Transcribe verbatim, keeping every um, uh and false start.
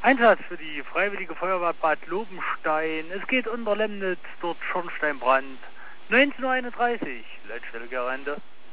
Einsatz für die Freiwillige Feuerwehr Bad Lobenstein. Es geht unter Lemnitz, dort Schornsteinbrand. neunzehn Uhr einunddreißig, Leitstelle Gerende.